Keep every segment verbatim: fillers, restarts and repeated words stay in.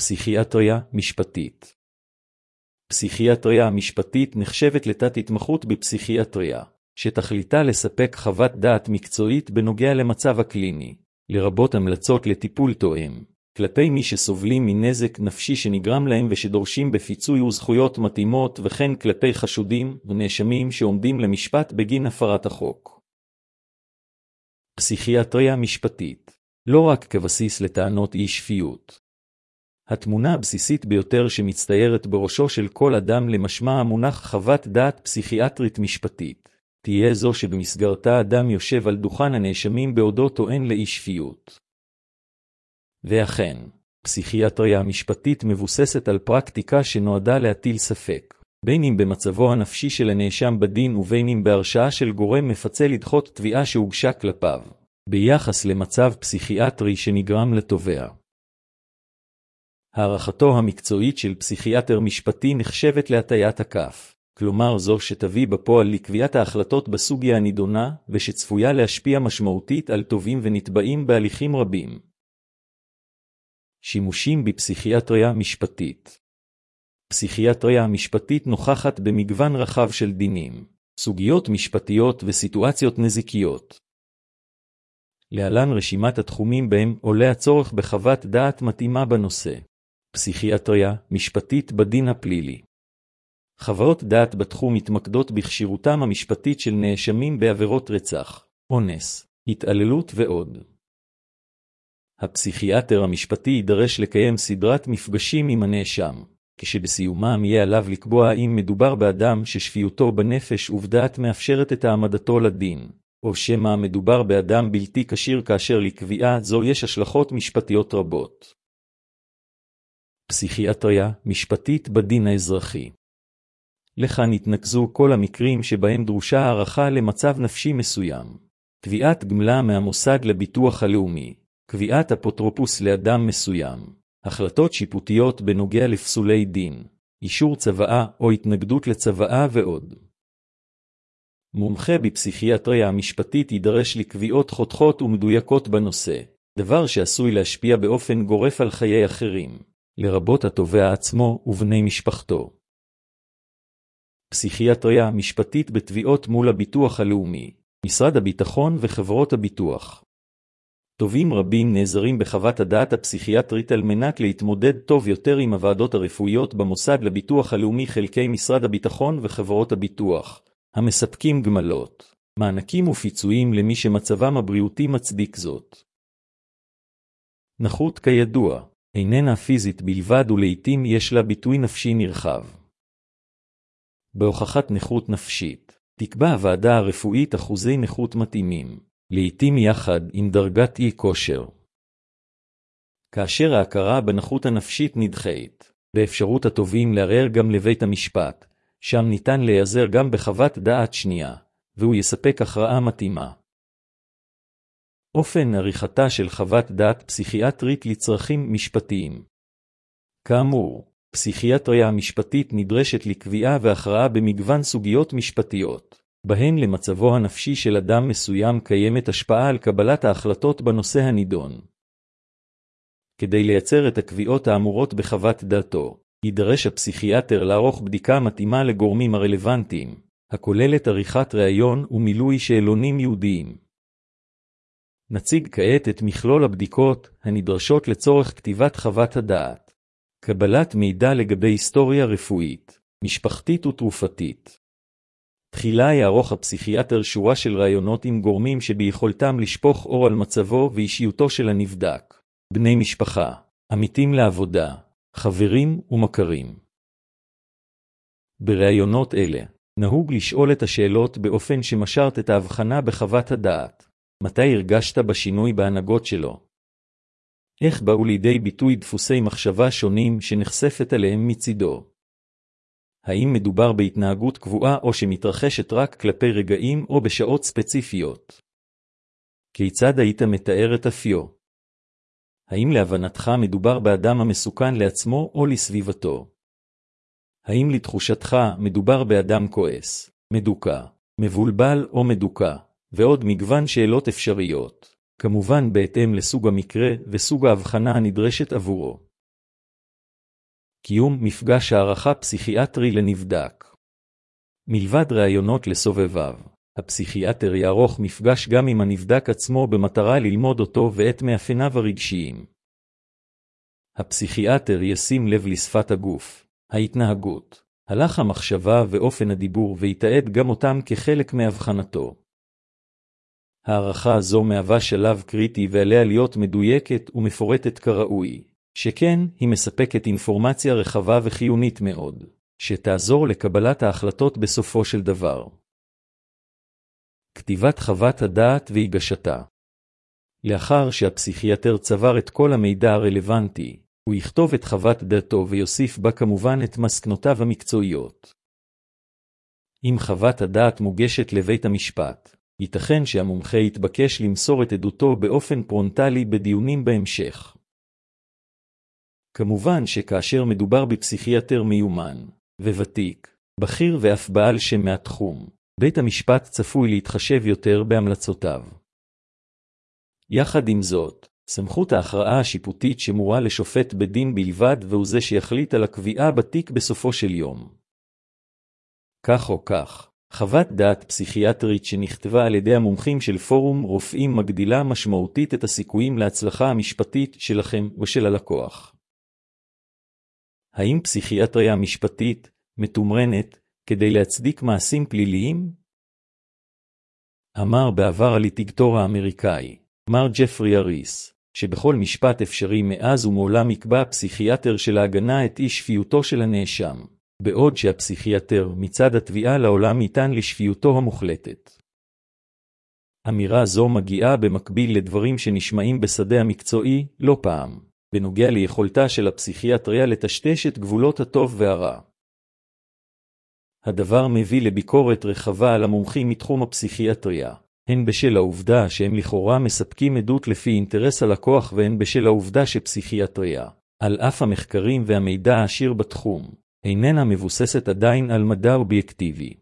פסיכיאטריה משפטית. פסיכיאטריה משפטית נחשבת לתת התמחות בפסיכיאטריה, שתכליתה לספק חוות דעת מקצועית בנוגע למצב הקליני, לרבות המלצות לטיפול תואם, כלפי מי שסובלים מנזק נפשי שנגרם להם ושדורשים בפיצוי וזכויות מתאימות, וכן כלפי חשודים ונאשמים שעומדים למשפט בגין הפרת החוק. פסיכיאטריה משפטית, לא רק כבסיס לטענות אי שפיות. התמונה הבסיסית ביותר שמצטיירת בראשו של כל אדם למשמע המונח חוות דעת פסיכיאטרית משפטית, תהיה זו שבמסגרתה אדם יושב על דוכן הנאשמים בעודו טוען לאי שפיות. ואכן, פסיכיאטריה משפטית מבוססת על פרקטיקה שנועדה להטיל ספק, בין אם במצבו הנפשי של הנאשם בדין ובין אם בהרשעה של גורם מפצה לדחות תביעה שהוגשה כלפיו, ביחס למצב פסיכיאטרי שנגרם לתובע. הערכתו המקצועית של פסיכיאטר משפטי נחשבת להטיית הכף, כלומר זו שתביא בפועל לקביעת ההחלטות בסוגיה הנידונה ושצפויה להשפיע משמעותית על תובעים ונתבעים בהליכים רבים. שימושים בפסיכיאטריה משפטית. פסיכיאטריה משפטית נוכחת במגוון רחב של דינים, סוגיות משפטיות וסיטואציות נזיקיות. להלן רשימת התחומים בהם עולה הצורך בחוות דעת מתאימה בנושא. פסיכיאטריה משפטית בדין הפלילי. חוות דעת בתחום מתמקדות בכשירותם המשפטית של נאשמים בעבירות רצח, אונס, התעללות ועוד. הפסיכיאטר המשפטי יידרש לקיים סדרת מפגשים עם הנאשם, כשבסיומם יהיה עליו לקבוע האם מדובר באדם ששפיותו בנפש ובדעת מאפשרת את העמדתו לדין, או שמא מדובר באדם בלתי כשיר, כאשר לקביעה זו יש השלכות משפטיות רבות. פסיכיאטריה משפטית בדין האזרחי. לכאן התנקזו כל המקרים שבהם דרושה הערכה למצב נפשי מסוים. קביעת גמלה מהמוסד לביטוח הלאומי, קביעת אפוטרופוס לאדם מסוים, החלטות שיפוטיות בנוגע לפסולי דין, אישור צוואה או התנגדות לצוואה ועוד. מומחה בפסיכיאטריה המשפטית יידרש לקביעות חותכות ומדויקות בנושא, דבר שעשוי להשפיע באופן גורף על חיי אחרים, לרבות התובע עצמו ובני משפחתו. פסיכיאטריה משפטית בתביעות מול הביטוח הלאומי, משרד הביטחון וחברות הביטוח. תובעים רבים נעזרים בחוות הדעת הפסיכיאטרית על מנת להתמודד טוב יותר עם הוועדות הרפואיות במוסד לביטוח הלאומי, חלקי משרד הביטחון וחברות הביטוח, המספקים גמלות, מענקים ופיצויים למי שמצבם הבריאותי מצדיק זאת. נכות כידוע איננה פיזית בלבד, ולעיתים יש לה ביטוי נפשי נרחב. בהוכחת נכות נפשית, תקבע הוועדה הרפואית אחוזי נכות מתאימים, לעיתים יחד עם דרגת אי כושר. כאשר ההכרה בנכות הנפשית נדחית, באפשרות התובעים לערער גם לבית המשפט, שם ניתן להיעזר גם בחוות דעת שנייה, והוא יספק הכרעה מתאימה. אופן עריכתה של חוות דעת פסיכיאטרית לצרכים משפטיים. כאמור, פסיכיאטריה משפטית נדרשת לקביעה והכרעה במגוון סוגיות משפטיות, בהן למצבו הנפשי של אדם מסוים קיימת השפעה על קבלת ההחלטות בנושא הנידון. כדי לייצר את הקביעות האמורות בחוות דעתו, יידרש הפסיכיאטר לערוך בדיקה מתאימה לגורמים הרלוונטיים, הכוללת עריכת ראיון ומילוי שאלונים ייעודיים. נציג כעת את מכלול הבדיקות הנדרשות לצורך כתיבת חוות הדעת. קבלת מידע לגבי היסטוריה רפואית, משפחתית ותרופתית. תחילה יערוך הפסיכיאטר שורה של ראיונות עם גורמים שביכולתם לשפוך אור על מצבו ואישיותו של הנבדק, בני משפחה, עמיתים לעבודה, חברים ומכרים. בראיונות אלה, נהוג לשאול את השאלות באופן שמשרת את ההבחנה בחוות הדעת. מתי הרגשת בשינוי בהנהגות שלו? איך באו לידי ביטוי דפוסי מחשבה שונים שנחשפת עליהם מצידו? האם מדובר בהתנהגות קבועה או שמתרחשת רק כלפי רגעים או בשעות ספציפיות? כיצד היית מתאר את אפיו? האם להבנתך מדובר באדם המסוכן לעצמו או לסביבתו? האם לתחושתך מדובר באדם כועס, מדוכא, מבולבל או מדוכא? ועוד מגוון שאלות אפשריות, כמובן בהתאם לסוג המקרה וסוג ההבחנה הנדרשת עבורו. קיום מפגש הערכה פסיכיאטרי לנבדק. מלבד ראיונות לסובביו, הפסיכיאטר יערוך מפגש גם עם הנבדק עצמו במטרה ללמוד אותו ואת מאפייניו הרגשיים. הפסיכיאטר ישים לב לשפת הגוף, ההתנהגות, הלך המחשבה ואופן הדיבור ויתעד גם אותם כחלק מהבחנתו. הערכה זו מהווה שלב קריטי ועליה להיות מדויקת ומפורטת כראוי, שכן היא מספקת אינפורמציה רחבה וחיונית מאוד, שתעזור לקבלת ההחלטות בסופו של דבר. כתיבת חוות הדעת והגשתה. לאחר שהפסיכיאטר צבר את כל המידע הרלוונטי, הוא יכתוב את חוות דעתו ויוסיף בה כמובן את מסקנותיו המקצועיות. אם חוות הדעת מוגשת לבית המשפט, ייתכן שהמומחה יתבקש למסור את עדותו באופן פרונטלי בדיונים בהמשך. כמובן שכאשר מדובר בפסיכיאטר מיומן וותיק, בכיר ואף בעל שם מהתחום, בית המשפט צפוי להתחשב יותר בהמלצותיו. יחד עם זאת, סמכות ההכרעה השיפוטית שמורה לשופט בדין בלבד והוא זה שיחליט על הקביעה בתיק בסופו של יום. כך או כך, חוות דעת פסיכיאטרית שנכתבה על ידי המומחים של פורום רופאים מגדילה משמעותית את הסיכויים להצלחה המשפטית שלכם ושל הלקוח. האם פסיכיאטריה משפטית מתומרנת כדי להצדיק מעשים פליליים? אמר בעבר הליטיגטור האמריקאי, מר ג'פרי אריס, שבכל משפט אפשרי מאז ומעולם יקבע הפסיכיאטר של ההגנה את אי שפיותו של הנאשם, בעוד שהפסיכיאטר מצד התביעה לעולם ניתן לשפיותו המוחלטת. אמירה זו מגיעה במקביל לדברים שנשמעים בשדה המקצועי לא פעם, בנוגע ליכולתה של הפסיכיאטריה לטשטש את גבולות הטוב והרע. הדבר מביא לביקורת רחבה על המומחים מתחום הפסיכיאטריה, הן בשל העובדה שהם לכאורה מספקים עדות לפי אינטרס הלקוח והן בשל העובדה שפסיכיאטריה, על אף המחקרים והמידע העשיר בתחום, איננה מבוססת עדיין על מדע אובייקטיבי.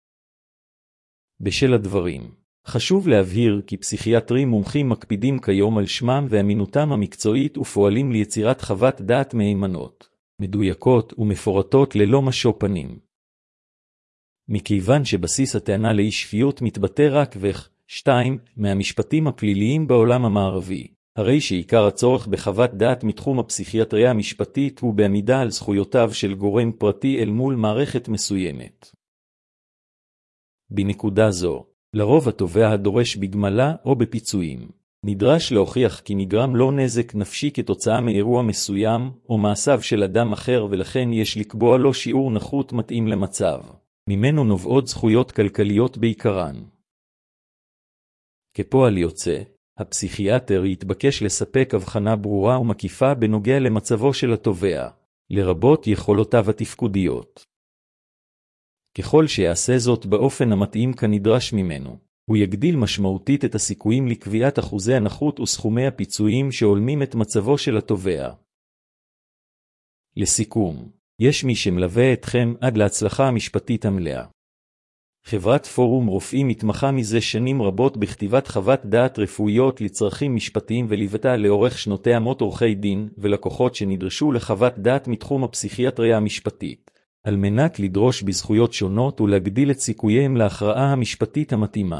בשל הדברים, חשוב להבהיר כי פסיכיאטרים מומחים מקפידים כיום על שמם ואמינותם המקצועית ופועלים ליצירת חוות דעת מהימנות, מדויקות ומפורטות ללא משוא פנים. מכיוון שבסיס הטענה לאי שפיות מתבטא רק וכ שתיים מהמשפטים הפליליים בעולם המערבי, הרי שעיקר הצורך בחוות דעת מתחום הפסיכיאטריה המשפטית הוא בעמידה על זכויותיו של גורם פרטי אל מול מערכת מסוימת. בנקודה זו, לרוב התובע הדורש בגמלה או בפיצויים, נדרש להוכיח כי נגרם לו נזק נפשי כתוצאה מאירוע מסוים או מעשיו של אדם אחר ולכן יש לקבוע לו שיעור נכות מתאים למצב, ממנו נובעות זכויות כלכליות בעיקרן. כפועל יוצא, הפסיכיאטר יתבקש לספק הבחנה ברורה ומקיפה בנוגע למצבו של התובע, לרבות יכולותיו התפקודיות. ככל שיעשה זאת באופן המתאים כנדרש ממנו, הוא יגדיל משמעותית את הסיכויים לקביעת אחוזי הנכות וסכומי הפיצויים שהולמים את מצבו של התובע. לסיכום, יש מי שמלווה אתכם עד להצלחה המשפטית המלאה. חברת פורום רופאים מתמחה מזה שנים רבות בכתיבת חוות דעת רפואיות לצרכים משפטיים וליוותה לאורך שנותיה מאות עורכי דין ולקוחות שנדרשו לחוות דעת מתחום הפסיכיאטריה המשפטית, על מנת לדרוש בזכויות שונות ולהגדיל את סיכוייהם להכרעה המשפטית המתאימה.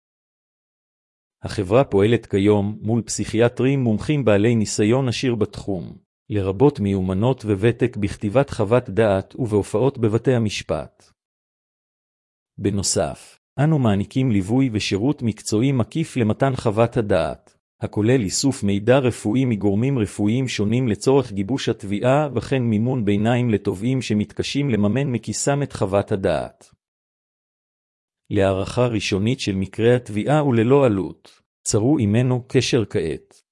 החברה פועלת כיום מול פסיכיאטרים מומחים בעלי ניסיון עשיר בתחום, לרבות מיומנות וותק בכתיבת חוות דעת ובהופעות בבתי המשפט. בנוסף, אנו מעניקים ליווי ושירות מקצועי מקיף למתן חוות הדעת, הכולל איסוף מידע רפואי מגורמים רפואיים שונים לצורך גיבוש התביעה וכן מימון ביניים לתובעים שמתקשים לממן מכיסם את חוות הדעת. להערכה ראשונית של מקרה התביעה וללא עלות, צרו עמנו קשר כעת.